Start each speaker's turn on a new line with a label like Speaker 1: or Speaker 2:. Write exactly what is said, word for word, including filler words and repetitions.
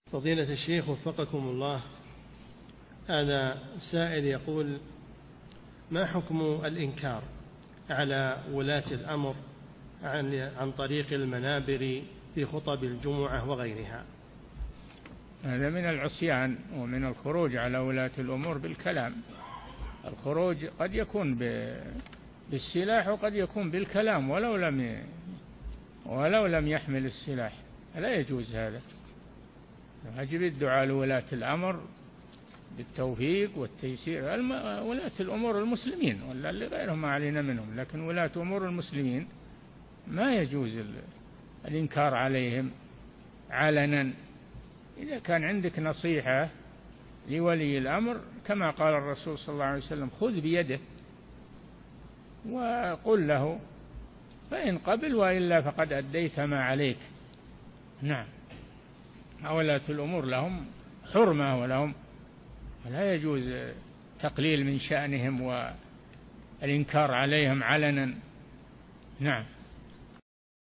Speaker 1: فضيلة الشيخ وفقكم الله، هذا سائل يقول: ما حكم الإنكار على ولاة الأمر عن, عن طريق المنابر في خطب الجمعة وغيرها؟
Speaker 2: هذا من العصيان ومن الخروج على ولاة الأمور بالكلام. الخروج قد يكون بالسلاح وقد يكون بالكلام ولو لم ولو لم يحمل السلاح، لا يجوز هذا. يجب الدعاء لولاة الأمر بالتوفيق والتيسير. ولاة الأمور المسلمين ولا اللي غيرهم ما علينا منهم، لكن ولاة أمور المسلمين ما يجوز الإنكار عليهم علنا. إذا كان عندك نصيحة لولي الأمر كما قال الرسول صلى الله عليه وسلم: خذ بيده وقل له، فإن قبل وإلا فقد أديت ما عليك. نعم، ولاة الأمور لهم حرمة ولهم، لا يجوز تقليل من شأنهم والإنكار عليهم علنا. نعم.